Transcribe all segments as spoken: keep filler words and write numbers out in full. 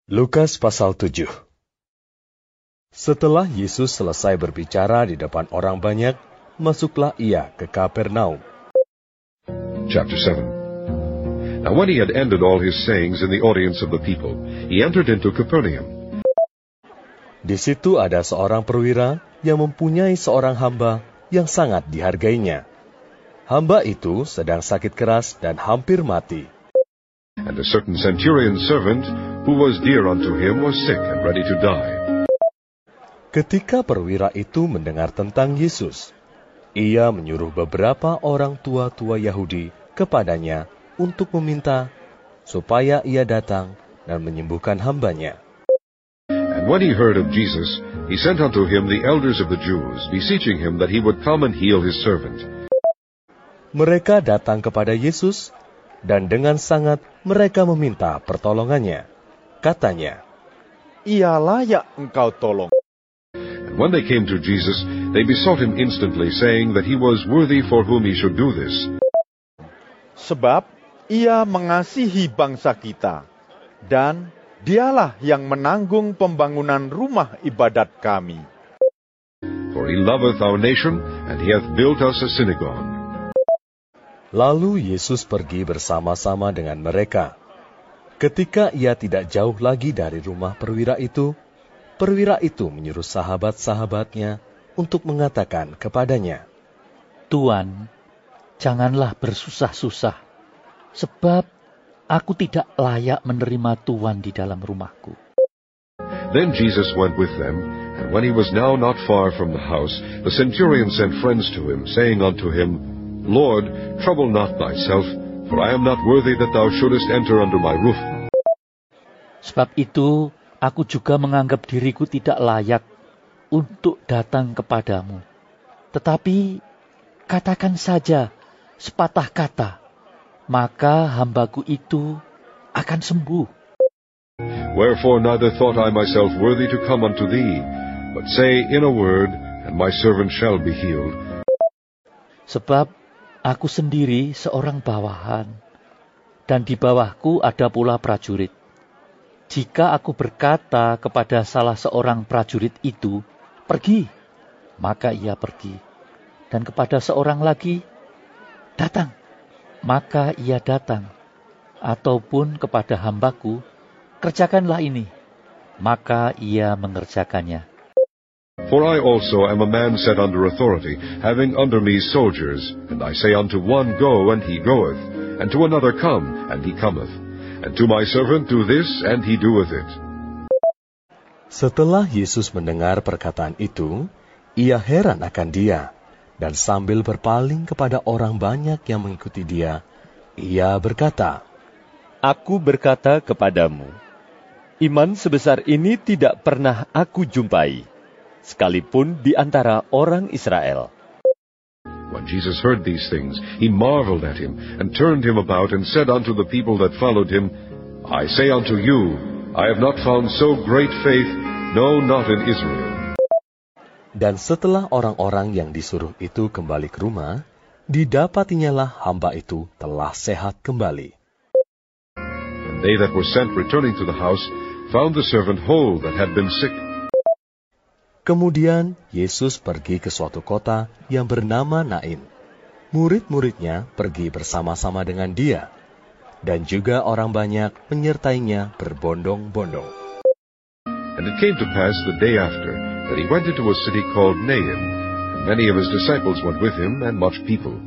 Lukas pasal tujuh. Setelah Yesus selesai berbicara di depan orang banyak, masuklah ia ke Kapernaum. Chapter seven. Now when he had ended all his sayings in the audience of the people, he entered into Capernaum. Di situ ada seorang perwira yang mempunyai seorang hamba yang sangat dihargainya. Hamba itu sedang sakit keras dan hampir mati. And a certain centurion servant, who was dear unto him, was sick and ready to die. Ketika perwira itu mendengar tentang Yesus, ia menyuruh beberapa orang tua-tua Yahudi kepadanya untuk meminta supaya ia datang dan menyembuhkan hambanya. And when he heard of Jesus, he sent unto him the elders of the Jews, beseeching him that he would come and heal his servant. Mereka datang kepada Yesus, dan dengan sangat mereka meminta pertolongannya. Katanya, "Ia layak engkau tolong." And when they came to Jesus, they besought him instantly, saying that he was worthy for whom he should do this. Sebab ia mengasihi bangsa kita, dan dialah yang menanggung pembangunan rumah ibadat kami. For he loveth our nation, and he hath built us a synagogue. Lalu Yesus pergi bersama-sama dengan mereka. Ketika ia tidak jauh lagi dari rumah perwira itu, perwira itu menyuruh sahabat-sahabatnya untuk mengatakan kepadanya, "Tuan, janganlah bersusah-susah, sebab aku tidak layak menerima Tuan di dalam rumahku." Then Jesus went with them, and when he was now not far from the house, the centurion sent friends to him, saying unto him, "Lord, trouble not thyself, for I am not worthy that thou shouldest enter under my roof." Sebab itu, aku juga menganggap diriku tidak layak untuk datang kepadamu. Tetapi, katakan saja sepatah kata, maka hambaku itu akan sembuh. Wherefore neither thought I myself worthy to come unto thee, but say in a word, and my servant shall be healed. Sebab aku sendiri seorang bawahan, dan di bawahku ada pula prajurit. Jika aku berkata kepada salah seorang prajurit itu, "Pergi," maka ia pergi. Dan kepada seorang lagi, "Datang," maka ia datang. Ataupun kepada hambaku, "Kerjakanlah ini," maka ia mengerjakannya. For I also am a man set under authority, having under me soldiers, and I say unto one, Go, and he goeth, and to another, Come, and he cometh, and to my servant, Do this, and he doeth it. Setelah Yesus mendengar perkataan itu, ia heran akan dia, dan sambil berpaling kepada orang banyak yang mengikuti dia, ia berkata, "Aku berkata kepadamu, iman sebesar ini tidak pernah aku jumpai, sekalipun di antara orang Israel." When Jesus heard these things, he marveled at him, and turned him about, and said unto the people that followed him, I say unto you, I have not found so great faith, no, not in Israel. Dan setelah orang-orang yang disuruh itu kembali ke rumah, didapatinyalah hamba itu telah sehat kembali. And they that were sent returning to the house, found the servant whole that had been sick. Kemudian Yesus pergi ke suatu kota yang bernama Nain. Murid-muridnya pergi bersama-sama dengan dia, dan juga orang banyak menyertainya berbondong-bondong. And it came to pass the day after, that he went into a city called Nain, and many of his disciples went with him, and much people.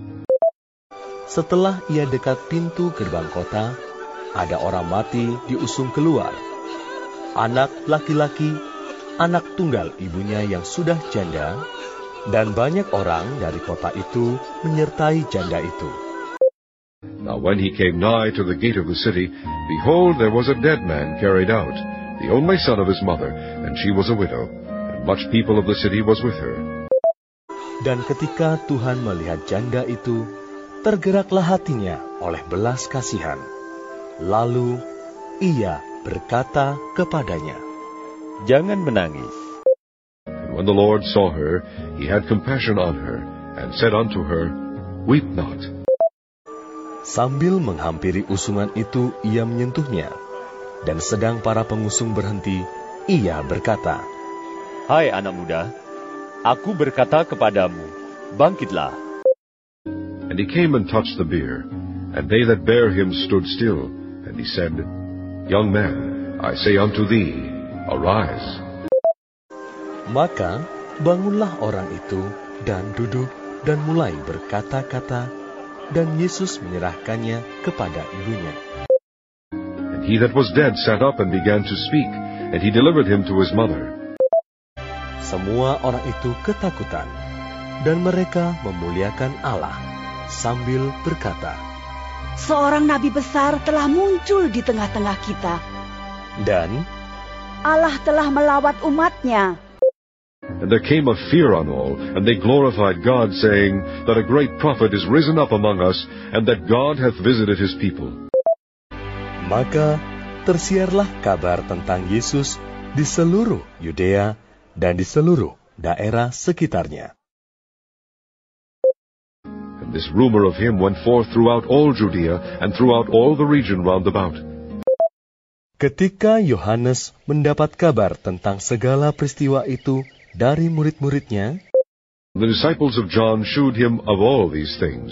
Setelah ia dekat pintu gerbang kota, ada orang mati diusung keluar. Anak laki-laki, anak tunggal ibunya yang sudah janda, dan banyak orang dari kota itu menyertai janda itu. Now when he came nigh to the gate of the city, behold, there was a dead man carried out, the only son of his mother, and she was a widow, and much people of the city was with her. Dan ketika Tuhan melihat janda itu, tergeraklah hatinya oleh belas kasihan. Lalu ia berkata kepadanya, "Jangan menangis." And when the Lord saw her, he had compassion on her, and said unto her, Weep not. Sambil menghampiri usungan itu, ia menyentuhnya. dan sedang para pengusung berhenti, ia berkata, Hai anak muda, aku berkata kepadamu, bangkitlah. And he came and touched the bier, and they that bare him stood still. And he said, Young man, I say unto thee, arise. Maka bangunlah orang itu, dan duduk, dan mulai berkata-kata, dan Yesus menyerahkannya kepada ibunya. And he that was dead sat up and began to speak, and he delivered him to his mother. Semua orang itu ketakutan, dan mereka memuliakan Allah, sambil berkata, Seorang nabi besar telah muncul di tengah-tengah kita. Dan Allah telah melawat umatnya. And there came a fear on all, and they glorified God, saying, that a great prophet is risen up among us, and that God hath visited his people. maka tersiarlah kabar tentang Yesus di seluruh Yudea dan di seluruh daerah sekitarnya. And this rumor of him went forth throughout all Judea and throughout all the region round about. Ketika Yohanes mendapat kabar tentang segala peristiwa itu dari murid-muridnya, the disciples of John shewed him of all these things.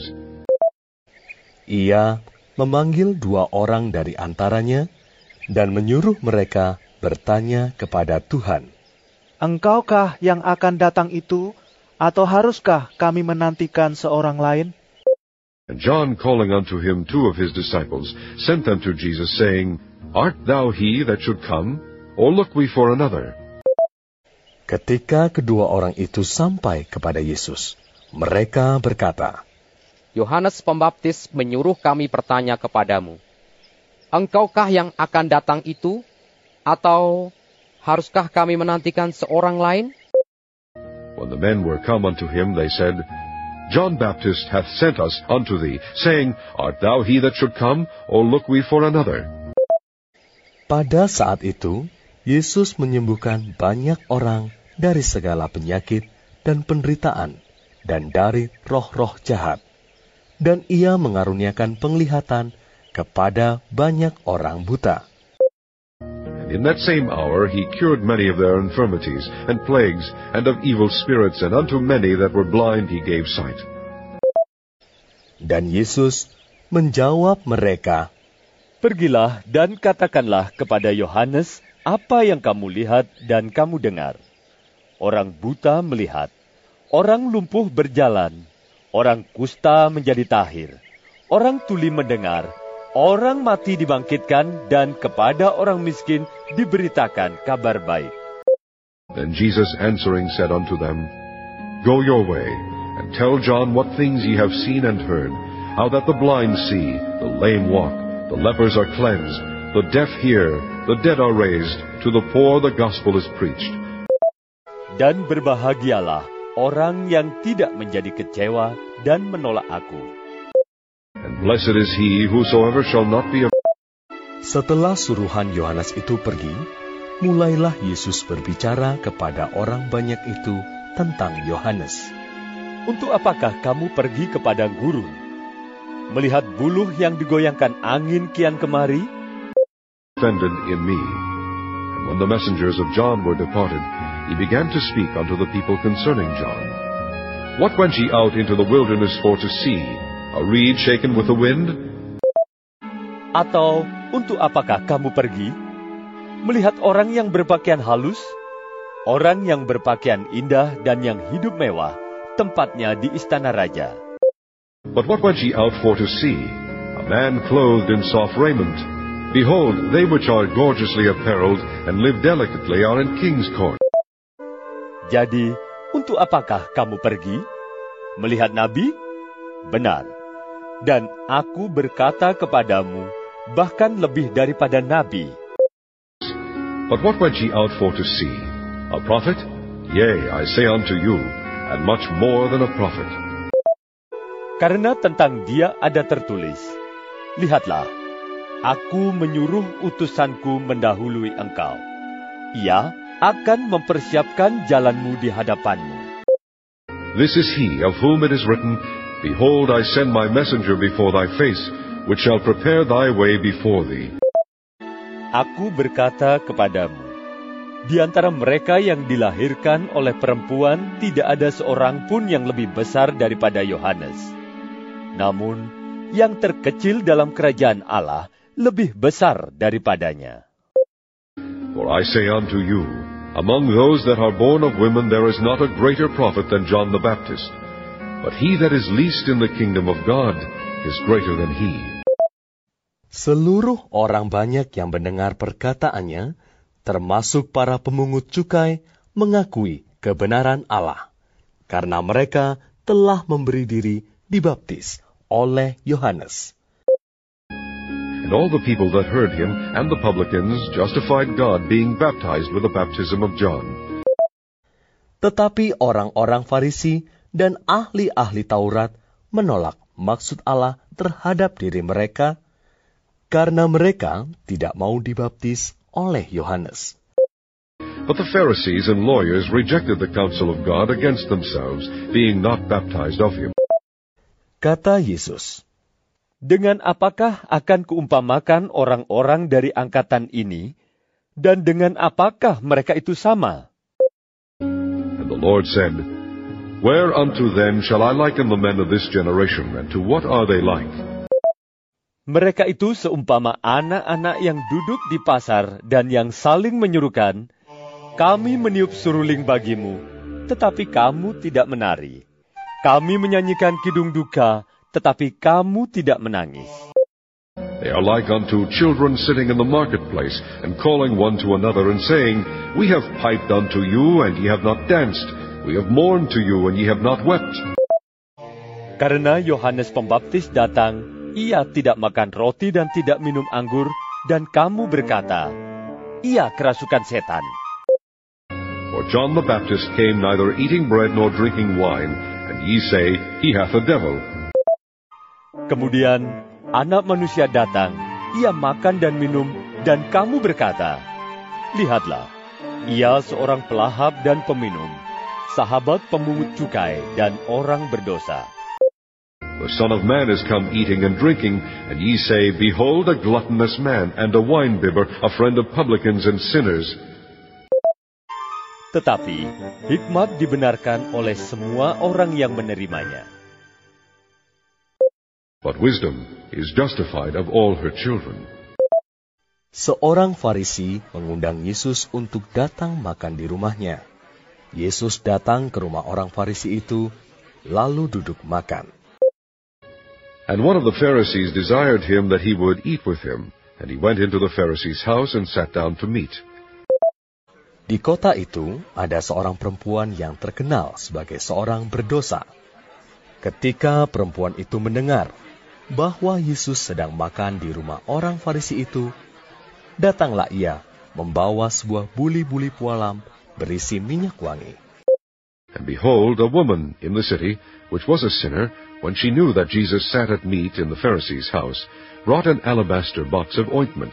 Ia memanggil dua orang dari antaranya dan menyuruh mereka bertanya kepada Tuhan. Engkaukah yang akan datang itu, atau haruskah kami menantikan seorang lain? And John, calling unto him two of his disciples, sent them to Jesus, saying, Art thou he that should come, or look we for another? Ketika kedua orang itu sampai kepada Yesus, mereka berkata, Yohanes Pembaptis menyuruh kami bertanya kepadamu, Engkaukah yang akan datang itu, atau haruskah kami menantikan seorang lain? When the men were come unto him, they said, John Baptist hath sent us unto thee, saying, Art thou he that should come, or look we for another? Pada saat itu, Yesus menyembuhkan banyak orang dari segala penyakit dan penderitaan, dan dari roh-roh jahat. Dan ia mengaruniakan penglihatan kepada banyak orang buta. And in that same hour he cured many of their infirmities, and plagues, and of evil spirits, and unto many that were blind he gave sight. Dan Yesus menjawab mereka, Pergilah dan katakanlah kepada Yohanes apa yang kamu lihat dan kamu dengar. Orang buta melihat, orang lumpuh berjalan, orang kusta menjadi tahir, orang tuli mendengar, orang mati dibangkitkan, dan kepada orang miskin diberitakan kabar baik. Then Jesus answering said unto them, Go your way, and tell John what things ye have seen and heard, how that the blind see, the lame walk, the lepers are cleansed, the deaf hear, the dead are raised, to the poor the gospel is preached. Dan berbahagialah orang yang tidak menjadi kecewa dan menolak aku. And blessed is he whosoever shall not be. Setelah suruhan Yohanes itu pergi, mulailah Yesus berbicara kepada orang banyak itu tentang Yohanes. Untuk apakah kamu pergi kepada guru? Melihat buluh yang digoyangkan angin kian kemari? Offended in me. And when the messengers of John were departed, he began to speak unto the people concerning John. What went ye out into the wilderness for to see? A reed shaken with the wind? Atau untuk apakah kamu pergi? Melihat orang yang berpakaian halus? Orang yang berpakaian indah dan yang hidup mewah, tempatnya di istana raja. But what went ye out for to see? A man clothed in soft raiment. Behold, they which are gorgeously apparelled and live delicately are in king's court. Jadi, untuk apakah kamu pergi? Melihat nabi? Benar. Dan aku berkata kepadamu, bahkan lebih daripada nabi. But what went ye out for to see? A prophet? Yea, I say unto you, and much more than a prophet. Karena tentang dia ada tertulis, Lihatlah, aku menyuruh utusanku mendahului engkau. Ia akan mempersiapkan jalanmu di hadapanmu. This is he of whom it is written, Behold, I send my messenger before thy face, which shall prepare thy way before thee. aku berkata kepadamu, di antara mereka yang dilahirkan oleh perempuan tidak ada seorang pun yang lebih besar daripada Yohanes. Namun, yang terkecil dalam kerajaan Allah lebih besar daripadanya. For I say unto you, among those that are born of women there is not a greater prophet than John the Baptist. But he that is least in the kingdom of God is greater than he. Seluruh orang banyak yang mendengar perkataannya, termasuk para pemungut cukai, mengakui kebenaran Allah, karena mereka telah memberi diri dibaptis oleh Yohanes. And all the people that heard him and the publicans justified God, being baptized with the baptism of John. Tetapi orang-orang Farisi dan ahli-ahli Taurat menolak maksud Allah terhadap diri mereka, karena mereka tidak mau dibaptis oleh Yohanes. But the Pharisees and lawyers rejected the counsel of God against themselves, being not baptized of him. Kata Yesus, dengan apakah akan kuumpamakan orang-orang dari angkatan ini, dan dengan apakah mereka itu sama? And the Lord said, whereunto then shall I liken the men of this generation, and to what are they like? Mereka itu seumpama anak-anak yang duduk di pasar dan yang saling menyuruhkan, kami meniup suruling bagimu, tetapi kamu tidak menari. Kami menyanyikan kidung duka, tetapi kamu tidak menangis. They are like unto children sitting in the marketplace, and calling one to another, and saying, we have piped unto you, and ye have not danced. We have mourned to you, and ye have not wept. Karena Yohanes Pembaptis datang, ia tidak makan roti dan tidak minum anggur, dan kamu berkata, ia kerasukan setan. For John the Baptist came neither eating bread nor drinking wine, and ye say, he hath a devil. Kemudian, anak manusia datang, ia makan dan minum, dan kamu berkata, lihatlah, ia seorang pelahap dan peminum, sahabat pemungut cukai dan orang berdosa. The Son of Man is come eating and drinking, and ye say, behold, a gluttonous man, and a winebibber, a friend of publicans and sinners. Tetapi, hikmat dibenarkan oleh semua orang yang menerimanya. But wisdom is justified of all her children. Seorang Farisi mengundang Yesus untuk datang makan di rumahnya. Yesus datang ke rumah orang Farisi itu, lalu duduk makan. And one of the Pharisees desired him that he would eat with him, and he went into the Pharisee's house and sat down to meat. Di kota itu ada seorang perempuan yang terkenal sebagai seorang berdosa. Ketika perempuan itu mendengar bahwa Yesus sedang makan di rumah orang Farisi itu, datanglah ia membawa sebuah buli-buli pualam berisi minyak wangi. And behold, a woman in the city, which was a sinner, when she knew that Jesus sat at meat in the Pharisee's house, brought an alabaster box of ointment.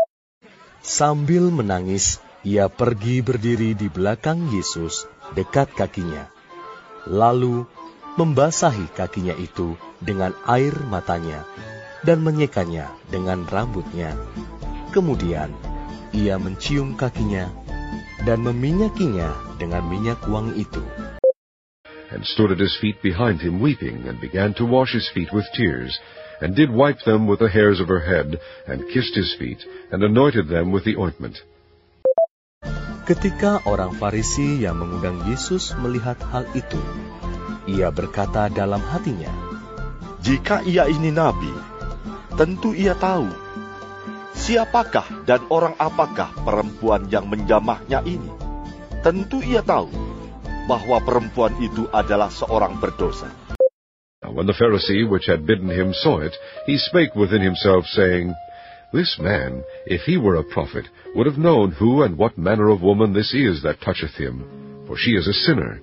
Sambil menangis, ia pergi berdiri di belakang Yesus dekat kakinya, lalu membasahi kakinya itu dengan air matanya dan menyekanya dengan rambutnya. Kemudian ia mencium kakinya dan meminyakinya dengan minyak wangi itu. And stood at his feet behind him weeping, and began to wash his feet with tears, and did wipe them with the hairs of her head, and kissed his feet, and anointed them with the ointment. Ketika orang Farisi yang mengundang Yesus melihat hal itu, ia berkata dalam hatinya, jika ia ini nabi, tentu ia tahu siapakah dan orang apakah perempuan yang menjamahnya ini. Tentu ia tahu bahwa perempuan itu adalah seorang berdosa. Now when the Pharisee which had bidden him saw it, he spake within himself, saying, this man, if he were a prophet, would have known who and what manner of woman this is that toucheth him, for she is a sinner.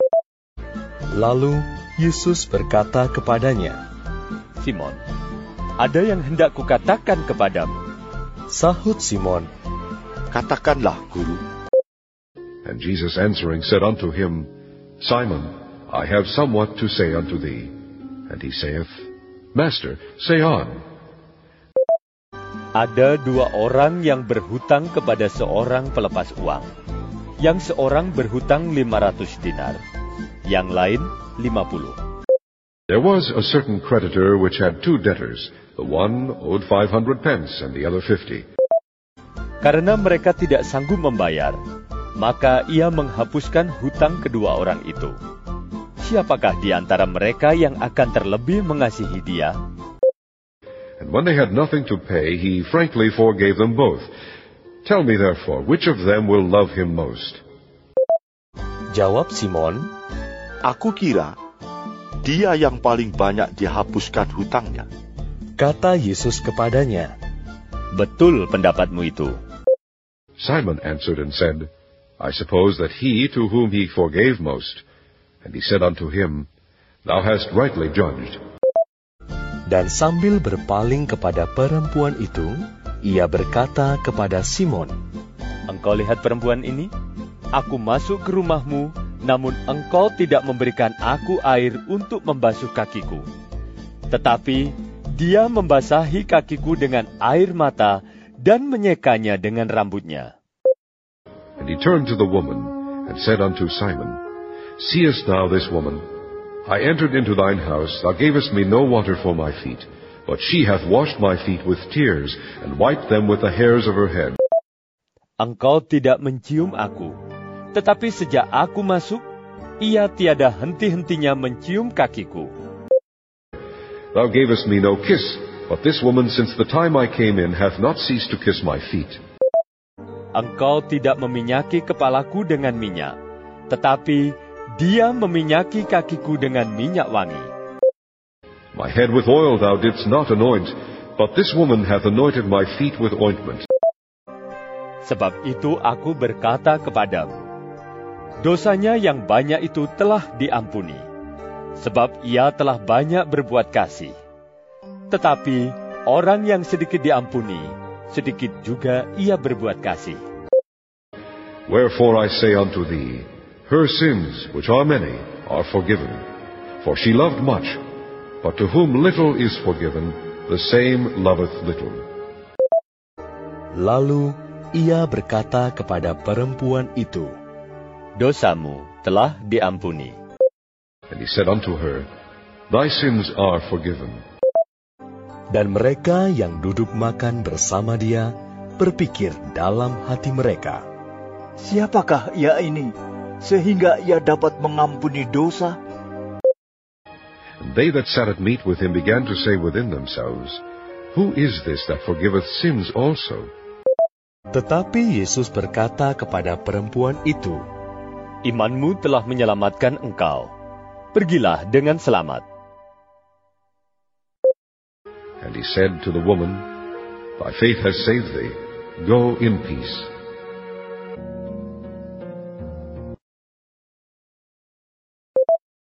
Lalu Yesus berkata kepadanya, Simon, ada yang hendak kukatakan kepadamu. Sahut Simon, katakanlah, Guru. And Jesus answering said unto him, Simon, I have somewhat to say unto thee. And he saith, Master, say on. Ada dua orang yang berhutang kepada seorang pelepas uang. Yang seorang berhutang lima ratus dinar, yang lain lima puluh. There was a certain creditor which had two debtors. The one owed five hundred pence and the other fifty. Karena mereka tidak sanggup membayar, maka ia menghapuskan hutang kedua orang itu. Siapakah di antara mereka yang akan terlebih mengasihi dia? And when they had nothing to pay, he frankly forgave them both. Tell me therefore, which of them will love him most? Jawab Simon, Aku kira dia yang paling banyak dihapuskan hutangnya. kata Yesus kepadanya. Betul pendapatmu itu. Simon answered and said, I suppose that he to whom he forgave most. And he said unto him, Thou hast rightly judged. Dan sambil berpaling kepada perempuan itu, ia berkata kepada Simon, Engkau lihat perempuan ini? Aku masuk ke rumahmu, namun engkau tidak memberikan aku air untuk membasuh kakiku. Tetapi dia membasahi kakiku dengan air mata dan menyekanya dengan rambutnya. And he turned to the woman, and said unto Simon, Seest thou this woman? I entered into thine house, thou gavest me no water for my feet, but she hath washed my feet with tears, and wiped them with the hairs of her head. Engkau tidak mencium aku, tetapi sejak aku masuk, ia tiada henti-hentinya mencium kakiku. Thou gavest me no kiss, but this woman since the time I came in hath not ceased to kiss my feet. Engkau tidak meminyaki kepalaku dengan minyak, tetapi dia meminyaki kakiku dengan minyak wangi. My head with oil thou didst not anoint, but this woman hath anointed my feet with ointment. Sebab itu aku berkata kepadamu, dosanya yang banyak itu telah diampuni, sebab ia telah banyak berbuat kasih. Tetapi orang yang sedikit diampuni, sedikit juga ia berbuat kasih. Wherefore I say unto thee, her sins, which are many, are forgiven. For she loved much, but to whom little is forgiven, the same loveth little. Lalu ia berkata kepada perempuan itu, Dosamu telah diampuni. And he said unto her, Thy sins are forgiven. Dan mereka yang duduk makan bersama dia berpikir dalam hati mereka, Siapakah ia ini, sehingga ia dapat mengampuni dosa? And they that sat at meat with him began to say within themselves, Who is this that forgiveth sins also? Tetapi Yesus berkata kepada perempuan itu, Imanmu telah menyelamatkan engkau. Pergilah dengan selamat. And he said to the woman, Thy faith has saved thee. Go in peace.